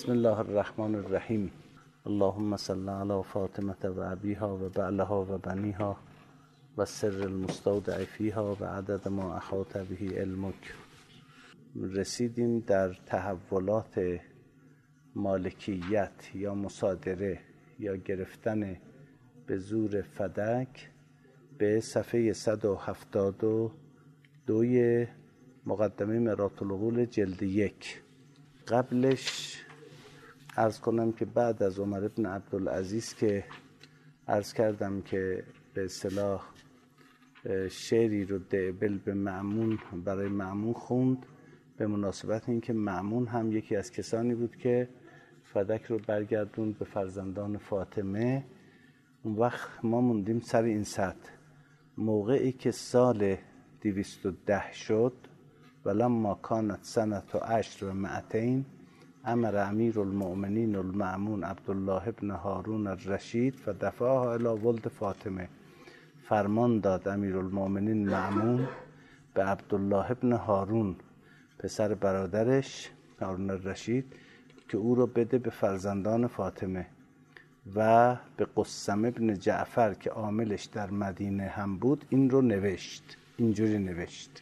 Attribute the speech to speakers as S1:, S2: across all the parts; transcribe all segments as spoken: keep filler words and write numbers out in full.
S1: بسم الله الرحمن الرحیم. اللهم صل علی فاطمه و ابیها و بعلها و بنیها و سر المستودع فیها و عدد ما احاط به علمک. رسیدیم در تحولات مالکیت یا مصادره یا گرفتن به زور فدک به صفحه صد و هفتاد و دو مقدمه مرآة العقول جلد یک. قبلش عرض کنم که بعد از عمر بن عبدالعزیز که عرض کردم که به اصطلاح شعری رو دعبل به مأمون برای مأمون خوند، به مناسبت این که مأمون هم یکی از کسانی بود که فدک رو برگردوند به فرزندان فاطمه. اون وقت ما موندیم سر این سطح. موقعی که سال دویست و ده شد ولما کانت سنت و عشر و مئتین امر امیر المؤمنین المأمون عبدالله بن هارون الرشید فدفعها الی ولد فاطمه. فرمان داد امیر المؤمنین مأمون به عبدالله بن هارون پسر برادرش هارون الرشید که او رو بده به فرزندان فاطمه و به قسم ابن جعفر که عاملش در مدینه هم بود این رو نوشت. اینجوری نوشت: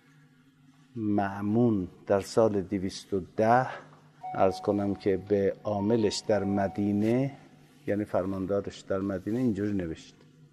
S1: مأمون در سال دویست و ده عرض کنم که به عاملش در مدینه، یعنی فرماندارش در مدینه، اینجوری نوشت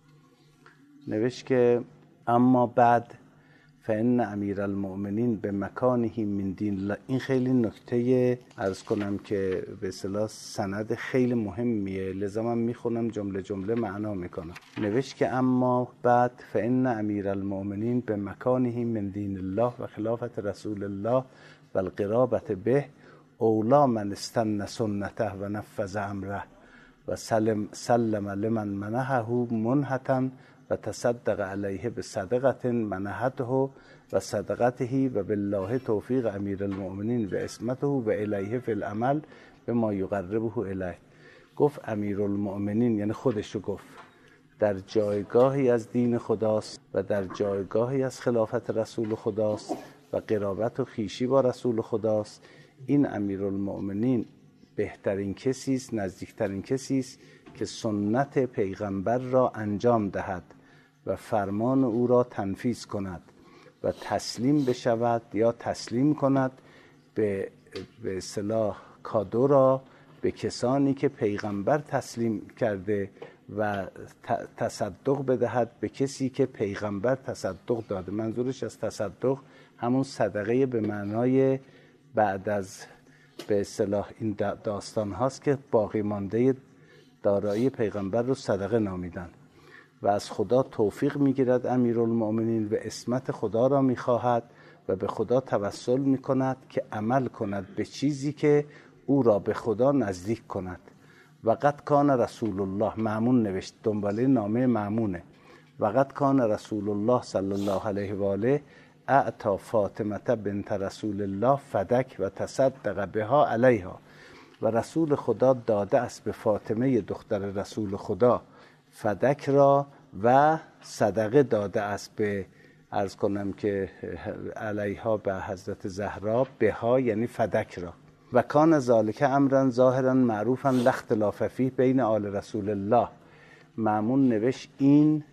S1: نوشت که اما بعد فإن امیر المؤمنین به مکانه من دین الله. این خیلی نکته عرض کنم که به اصطلاح سند خیلی مهمیه، لذا من میخونم جمله جمله معنا میکنم. نوشت که اما بعد فإن امیر المؤمنین به مکانه من دین الله و خلافت رسول الله و القرابت به اولا من استن سنته و نفذ امره و سلم, سلم لمن منحه منحتا و تصدق علیه به صدقت منحته و صدقته و بالله توفیق امیر المؤمنین و اسمته و الیه فی العمل به ما یقربه الیه. گفت امیر المؤمنین، یعنی خودش رو گفت، در جایگاهی از دین خداست و در جایگاهی از خلافت رسول خداست و قرابت و خویشی با رسول خداست. این امیر المؤمنین بهترین کسی است، نزدیکترین کسی است که سنت پیغمبر را انجام دهد و فرمان او را تنفیذ کند و تسلیم بشود یا تسلیم کند به به اصطلاح کادو را به کسانی که پیغمبر تسلیم کرده و تصدق بدهد به کسی که پیغمبر تصدق داده. منظورش از تصدق همون صدقه به معنای بعد از به اصطلاح این داستان هاست که باقی مانده دارایی پیغمبر رو صدقه نامیدن. و از خدا توفیق میگیرد امیر المؤمنین و اسمت خدا را میخواهد و به خدا توسل میکند که عمل کند به چیزی که او را به خدا نزدیک کند. و قد کان رسول الله، مأمون نوشت، دنباله نامه مأمونه، و قد کان رسول الله صلی الله علیه و آله اعطا فاطمه بنت رسول الله فدک و تصدق بها علیها. و رسول خدا داده است به فاطمه دختر رسول خدا فدک را و صدقه داده است به عرض کنم که علیها به حضرت زهرا، بها یعنی فدک را. و کان ذالک امرا ظاهرا معروفا لا اختلاف فیه بین آل رسول الله. مأمون نوشت این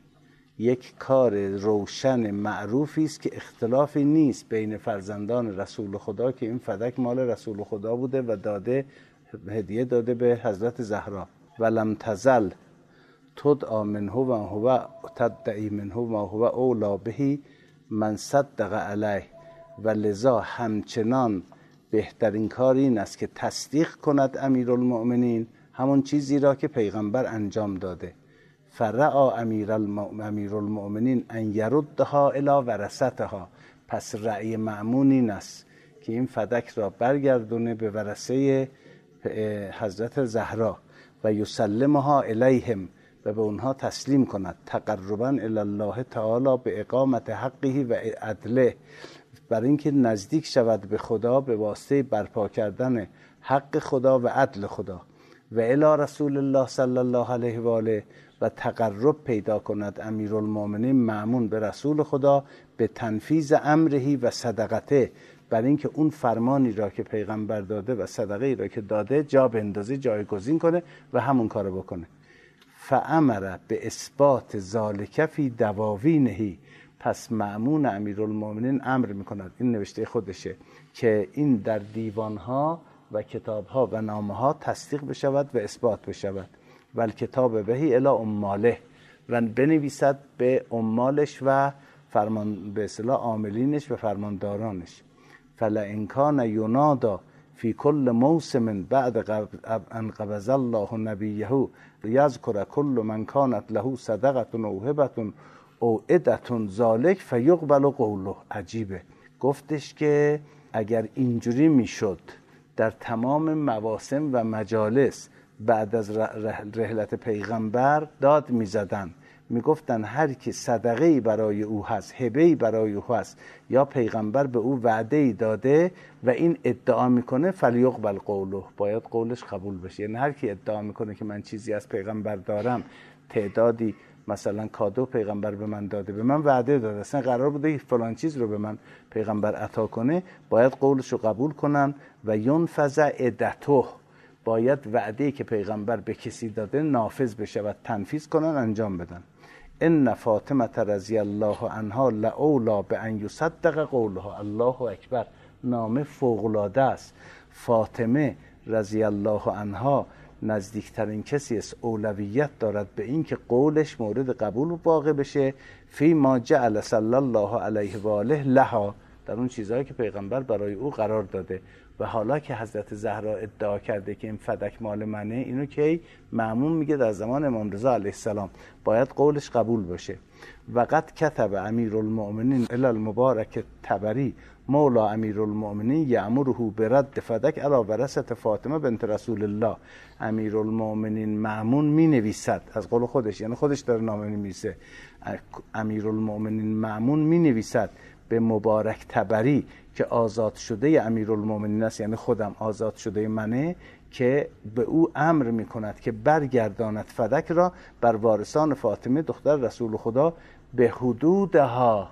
S1: یک کار روشن معروفی است که اختلافی نیست بین فرزندان رسول خدا که این فدک مال رسول خدا بوده و داده هدیه داده به حضرت زهرا. ولم تزل تدعی منه و هو تدعی منه و هو اولا به من صدق علیه. و لذا همچنان بهترین کار این است که تصدیق کند امیر المؤمنین همون چیزی را که پیغمبر انجام داده. فرعا امیر المؤمنین ان یردها الی ورثتها. پس رأی مأمون این است که این فدک را برگردونه به ورثه حضرت زهرا و یسلمها الیهم و به اونها تسلیم کند تقربا الی الله تعالی به اقامت حقه و عدله، برای اینکه نزدیک شود به خدا به واسطه برپا کردن حق خدا و عدل خدا. و الی رسول الله صلی الله علیه و آله و تقرب پیدا کند امیرالمؤمنین مأمون به رسول خدا به تنفیذ امرهی و صدقته برای اینکه اون فرمانی را که پیغمبر داده و صدقه ای را که داده جا بندازه، جایگزین کنه و همون کارو بکنه. فامر به اثبات ذالک فی دواوینه، پس مأمون امیرالمومنین امر میکند، این نوشته خودشه، که این در دیوانها و کتابها و نامه‌ها تصدیق بشود و اثبات بشود. و الکتاب بهی الی عماله، و بنویسد به عمالش و فرمان به اصطلاح عاملینش و فرماندارانش. فلئن کان ینادا فی کل موسم بعد ان قبض الله نبیه یذکر کل من کانت له صدقه او هبه او عدة ذالک فیقبل قوله. عجیبه، گفتش که اگر اینجوری میشد در تمام مواسم و مجالس بعد از رحلت پیغمبر داد میزدن، میگفتن هر کی صدقه‌ای برای او هست، هبه‌ای برای او هست، یا پیغمبر به او وعده‌ای داده و این ادعا میکنه، فلیقبل قوله، باید قولش قبول بشه. یعنی هر کی ادعا میکنه که من چیزی از پیغمبر دارم، تعدادی مثلا کادو پیغمبر به من داده، به من وعده داده، اصلا قرار بوده فلان چیز رو به من پیغمبر عطا کنه، باید قولش رو قبول کنن. و ینفذ عدته، باید وعده‌ای که پیغمبر به کسی داده نافذ بشه و تنفیذ کنن، انجام بدن. ان فاطمه رضی الله عنها لأولی بان یصدق قولها. الله اکبر، نام فوق‌العاده است. فاطمه رضی الله عنها نزدیکترین کسی است، اولویت دارد به این که قولش مورد قبول واقع بشه. فی ما جعل صلی الله علیه و آله لها، در اون چیزهایی که پیغمبر برای او قرار داده. و حالا که حضرت زهرا ادعا کرده که این فدک مال منه، اینو که مأمون میگه در زمان امام رضا علیه السلام باید قولش قبول باشه. وقد کتب امیرالمؤمنین الی المبارک طبری مولا امیرالمؤمنین یأمره برد فدک علی ورثة فاطمه بنت رسول الله. امیرالمؤمنین مأمون می نویسد، از قول خودش، یعنی خودش داره نامه می‌نویسه، امیرالمؤمنین مأمون می نویسد به مبارک طبری که آزاد شده امیرالمؤمنین است، یعنی خودم آزاد شده منه، که به او امر میکند که برگرداند فدک را بر وارثان فاطمه دختر رسول خدا به حدودها،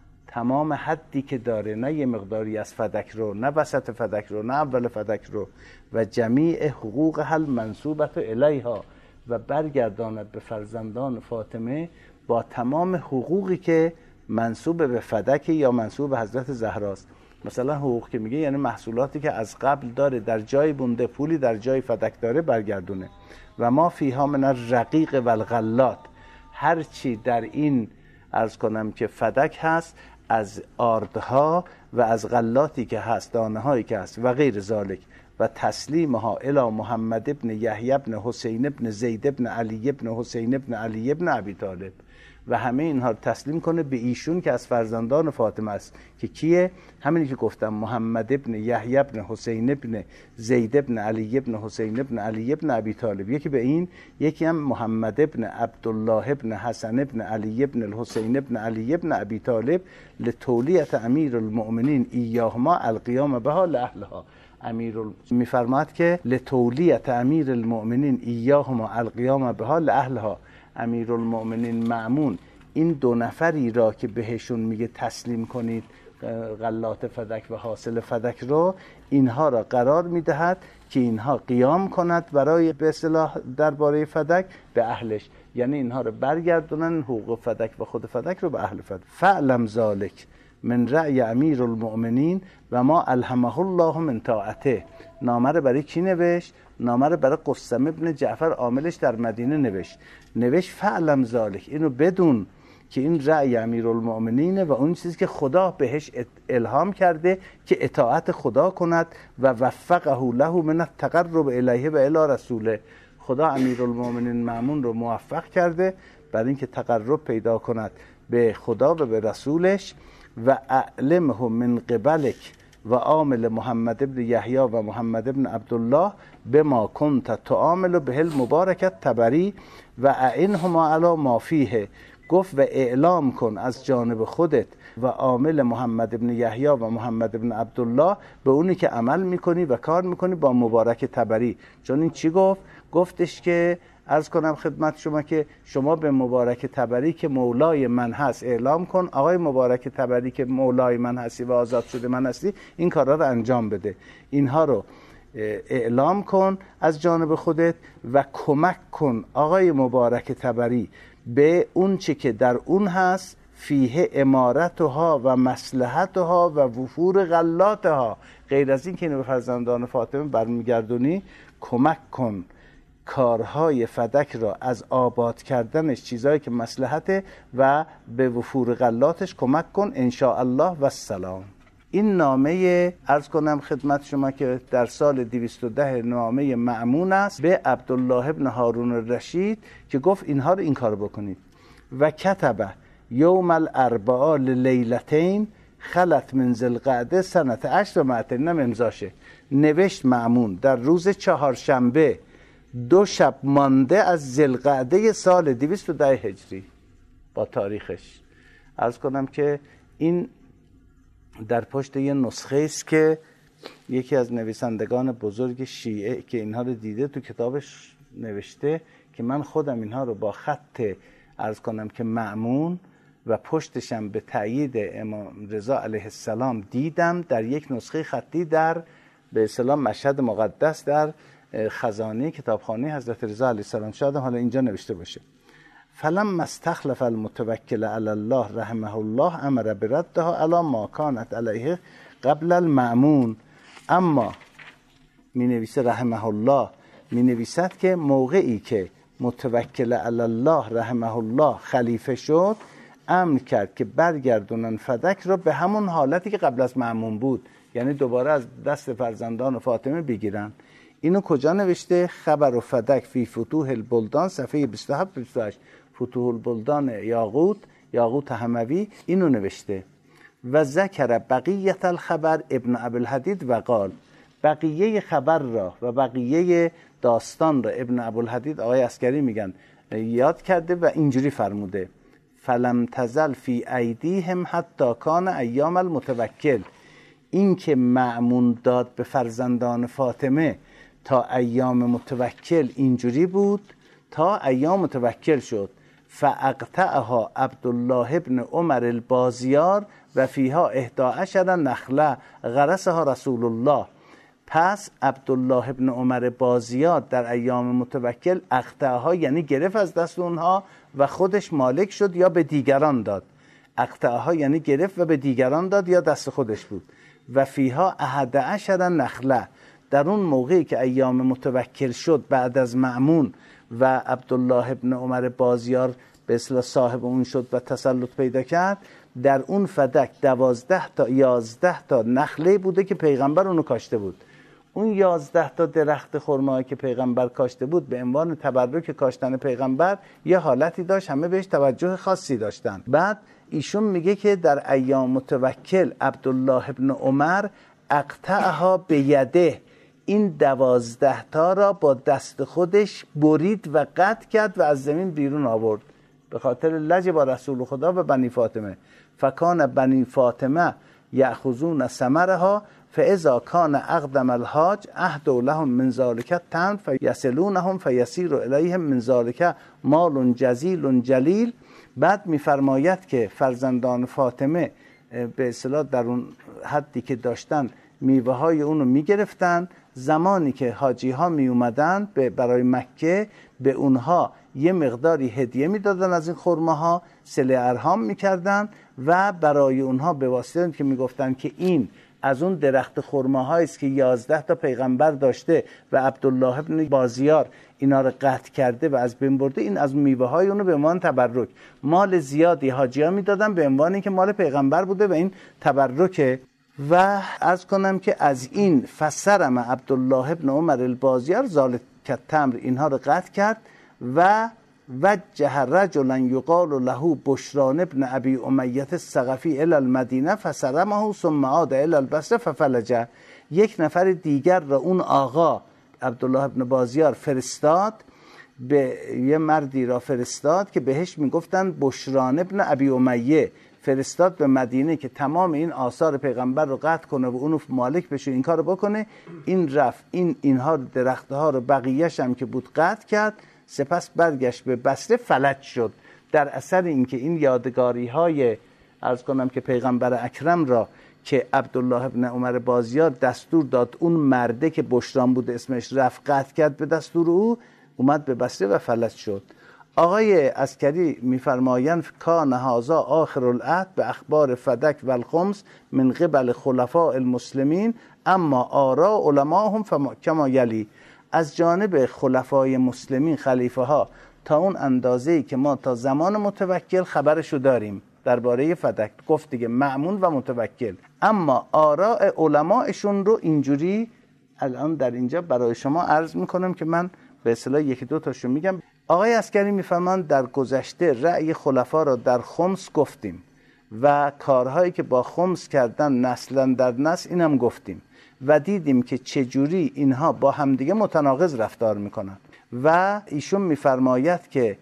S1: تمام حدی که داره، نه یه مقداری از فدک رو، نه وسط فدک رو، نه اول فدک رو، و جمیع حقوق هل منصوبت الیها، و برگرداند به فرزندان فاطمه با تمام حقوقی که منصوب به فدک یا منصوب به حضرت زهراست. مثلا حقوق که میگه یعنی محصولاتی که از قبل داره در جای بونده، پولی در جای فدک داره، برگردونه. و ما فیها من الرقیق و الغلات، هر چی در این عرض کنم که فدک هست از آردها و از غلاتی که هست، دانه هایی که هست و غیر ذالک، و تسلیمها الی محمد ابن یحیی ابن حسین ابن زید ابن علی ابن حسین ابن علی ابن ابی طالب، و همه اینها رو تسلیم کنه به ایشون که از فرزندان فاطمه است، که کیه؟ همینی که گفتم، محمد ابن یحیی ابن حسین ابن زید ابن علی ابن حسین ابن علی ابن ابی طالب، یکی به این، یکی هم محمد ابن عبدالله ابن حسن ابن علی ابن الحسین ابن علی ابن ابی طالب لتولیت امیر المؤمنین ایاهما القیام بها لاهلها. امیر میفرماد که لتولیت امیر المؤمنین ایاهما القیام بها لاهلها، امیرالمؤمنین مأمون این دو نفری را که بهشون میگه تسلیم کنید غلات فدک و حاصل فدک رو، اینها را قرار میدهد که اینها قیام کند برای به اصطلاح درباره فدک به اهلش، یعنی اینها رو برگردونن حقوق فدک و خود فدک رو به اهل فدک. فعلم ذالک من رأی امیر المؤمنین و ما الهمه الله من طاعته. نامه رو برای کی نوشت؟ نامه رو برای قسم ابن جعفر عاملش در مدینه نوشت. نوشت فعلم ذالک، اینو بدون که این رأی امیرالمؤمنینه و اون چیزی که خدا بهش الهام کرده که اطاعت خدا کند و وفقه له من التقرب الیه و الی رسوله. خدا امیرالمؤمنین مأمون رو موفق کرده برای اینکه تقرب پیدا کند به خدا و به رسولش. و اعلمه من قبلک و عامل محمد ابن یحیی و محمد ابن عبدالله بما کنت تعامل به المبارکت طبری و اعنهما علی ما فیه. گفت و اعلام کن از جانب خودت و عامل محمد ابن یحیی و محمد ابن عبدالله به اونی که عمل میکنی و کار میکنی با مبارک طبری. چون این چی گفت؟ گفتش که عرض کنم خدمت شما که شما به مبارک طبری که مولای من هست اعلام کن، آقای مبارک طبری که مولای من هستی و آزاد شده من هستی، این کارا رو انجام بده. اینها رو اعلام کن از جانب خودت و کمک کن آقای مبارک طبری به اون چه که در اون هست، فیه امارتها و مصلحتها و وفور غلاتها. غیر از این که اینو به فرزندان فاطمه برمیگردونی، کمک کن کارهای فدک را از آباد کردنش، چیزایی که مصلحته، و به وفور غلاتش کمک کن ان شاء الله و السلام. این نامه عرض کنم خدمت شما که در سال دویست و ده نامه مأمون است به عبدالله ابن هارون الرشید که گفت اینها رو این کار بکنید. و کتبه یوم الاربعاء لیلتین خلت من ذوالقعده سنت عشر و معتین، نم امضاشه، نوشت مأمون در روز چهارشنبه دو شب مانده از ذوالقعده سال دویست و ده هجری با تاریخش. عرض کنم که این در پشت یه نسخه است که یکی از نویسندگان بزرگ شیعه که اینها رو دیده تو کتابش نوشته که من خودم اینها رو با خط عرض کنم که مأمون و پشتشم به تأیید امام رضا علیه السلام دیدم در یک نسخه خطی در به اصطلاح مشهد مقدس در خزانه کتابخانه حضرت رضا علیه السلام. شاید حالا اینجا نوشته باشه. فلما استخلف المتوکل علی الله رحمه الله امر بردها علی ما کانت علیه قبل المأمون. اما می نویسه رحمه الله، می نویسد که موقعی که متوکل علی الله رحمه الله خلیفه شد، امر کرد که برگردونن فدک رو به همون حالتی که قبل از مأمون بود، یعنی دوباره از دست فرزندان فاطمه بگیرن. اینو کجا نوشته؟ خبر و فدک فی فتوح البلدان صفحه بیست و هفت بیست و هشت، فتوح البلدان یاقوت، یاقوت حموی اینو نوشته. و ذکر بقیت الخبر ابن ابوالحدید و قال، بقیه خبر را و بقیه داستان را ابن ابوالحدید آقای عسکری میگن یاد کرده و اینجوری فرموده: فلم تزل فی ایدیهم حتی کان ایام المتوکل. این که مأمون داد به فرزندان فاطمه تا ایام متوکل اینجوری بود تا ایام متوکل شد. فاقطعها عبدالله ابن عمر البازیار و فیها احدی عشر نخله غرسها رسول الله. پس عبدالله ابن عمر بازیار در ایام متوکل اقطعها یعنی گرفت از دست اونها و خودش مالک شد یا به دیگران داد. اقطعها یعنی گرفت و به دیگران داد یا دست خودش بود. و فیها احد عشر نخله، در اون موقعی که ایام متوکل شد بعد از مأمون و عبدالله ابن عمر بازیار به اصطلاح صاحب اون شد و تسلط پیدا کرد، در اون فدک دوازده تا یازده تا نخله بوده که پیغمبر اونو کاشته بود. اون یازده تا درخت خرمایی که پیغمبر کاشته بود به عنوان تبرک کاشتن پیغمبر یه حالتی داشت، همه بهش توجه خاصی داشتن. بعد ایشون میگه که در ایام متوکل عبدالله ابن عمر اقطعها به یده، این دوازده تا را با دست خودش برید و قطع کرد و از زمین بیرون آورد به خاطر لج با رسول خدا و بنی فاطمه. فکان بنی فاطمه یأخذون ثمرها فاذا کان اقدم الحاج اهدوا لهم من ذلك تمر فیصلونهم فیسیر الیهم من ذلك مال جزیل جلیل. بعد میفرماید که فرزندان فاطمه به اصطلاح در اون حدی که داشتن میوه های اونو میگرفتن، زمانی که حاجی ها می اومدن برای مکه به اونها یه مقداری هدیه میدادن از این خرمه ها، صله ارحام میکردن و برای اونها به واسطه که میگفتن که این از اون درخت خرمه هایی است که یازده تا پیغمبر داشته و عبدالله ابن بازیار اینا رو قطع کرده و از بین برده، این از میوه های اونو به عنوان تبرک مال زیادی حاجی ها میدادن به عنوان اینکه مال پیغمبر بوده و این تبرکه. و عرض کنم که از این فسرم عبدالله ابن عمر البازیار ذالک التمر اینها رو قطع کرد و وجه رجلا یقال له بشران ابن ابی امیه الثقفی الی المدینه فسرمه ثم عاد الی البصره ففلج. یک نفر دیگر را اون آقا عبدالله ابن بازیار فرستاد، به یه مردی را فرستاد که بهش میگفتن بشران ابن ابی امیه، فرستاد به مدینه که تمام این آثار پیغمبر رو قطع کنه و اونو مالک بشه، این کار رو بکنه. این رفت این اینها درختها رو بقیه‌ش هم که بود قطع کرد، سپس برگشت به بصره فلج شد. در اثر اینکه این یادگاری های عرض کنم که پیغمبر اکرم را که عبدالله ابن عمر بازیار دستور داد اون مرده که بشران بود اسمش رفت قطع کرد به دستور او، اومد به بصره و فلج شد. آقای عسکری میفرمایند کان هذا آخر العهد به اخبار فدک و الخمس من قبل خلفاء المسلمین اما آراء علماهم کما یلی. از جانب خلفای مسلمین خلیفه ها تا اون اندازه‌ای که ما تا زمان متوکل خبرشو داریم درباره فدک، گفت دیگه مأمون و متوکل، اما آراء علماءشون رو اینجوری الان در اینجا برای شما عرض میکنم که من به اصطلاح یکی دو تاشو میگم. آقای عسکری میفهمند در گذشته رأی خلفا را در خمس گفتیم و کارهایی که با خمس کردن نسلا در نسل اینم گفتیم و دیدیم که چجوری اینها با همدیگه متناقض رفتار میکنن و ایشون میفرماید که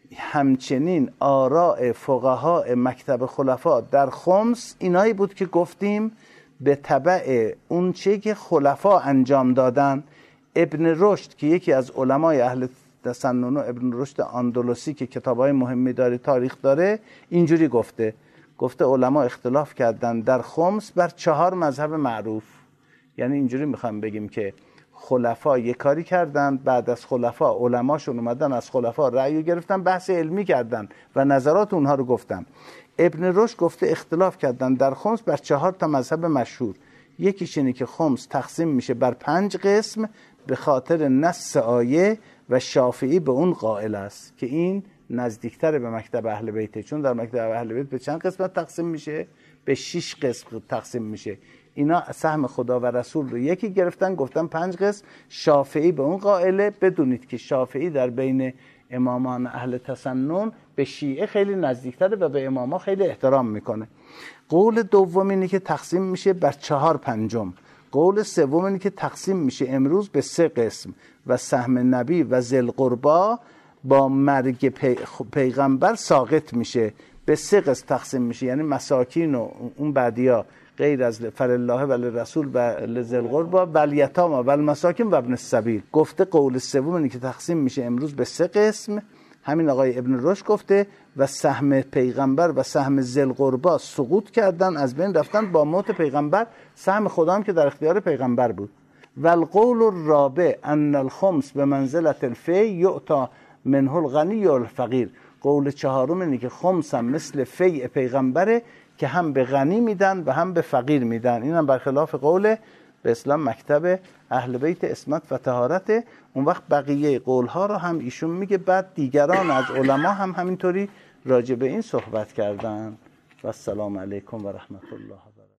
S1: همچنین آراء فقها مکتب خلفا در خمس اینایی بود که گفتیم به تبع اون چه که خلفا انجام دادن. ابن رشد که یکی از علمای اهل تسنن، ابن رشد اندلسی که کتابای مهمی داره تاریخ داره، اینجوری گفته گفته علما اختلاف کردن در خمس بر چهار مذهب معروف. یعنی اینجوری میخوام بگیم که خلفا یک کاری کردن، بعد از خلفا علماشون اومدن از خلفا رأی گرفتن، بحث علمی کردن و نظرات اونها رو گفتن. ابن رشد گفته اختلاف کردن در خمس بر چهار تا مذهب مشهور. یکیش اینه که خمس تقسیم میشه بر پنج قسم به خاطر نص آیه و شافعی به اون قائل است که این نزدیکتر به مکتب اهل بیته، چون در مکتب اهل بیت به چند قسمت تقسیم میشه؟ به شش قسم تقسیم میشه. اینا سهم خدا و رسول رو یکی گرفتن گفتن پنج قسم، شافعی به اون قائله. بدونید که شافعی در بین امامان اهل تسنن به شیعه خیلی نزدیکتره و به اماما خیلی احترام میکنه. قول دوم اینه که تقسیم میشه بر چهار پنجم. قول سوم اینه که تقسیم میشه امروز به سه قسم و سهم نبی و ذل قربا با مرگ پی... پیغمبر ساقط میشه، به سه قسم تقسیم میشه. یعنی مساکین و اون بعدیا غیر از فلله و لرسول و لذل قربا و الیتاما و المساکین و ابن السبیل. گفته قول سوم اینه که تقسیم میشه امروز به سه قسم، همین آقای ابن رشد گفته، و سهم پیغمبر و سهم ذل قربا سقوط کردن، از بین رفتن با موت پیغمبر. سهم خدا هم که در اختیار پیغمبر بود. و القول الرابع ان الخمس به منزلت الفی یعطا منه الغنی و الفقیر. قول چهارم اینه که خمس هم مثل فی پیغمبره که هم به غنی میدن و هم به فقیر میدن. این هم برخلاف قول به اسلام مکتب اهل بیت اسمت و طهارت. اون وقت بقیه قولها رو هم ایشون میگه. بعد دیگران از علما هم همینطوری راجع به این صحبت کردن. و السلام علیکم و رحمت الله.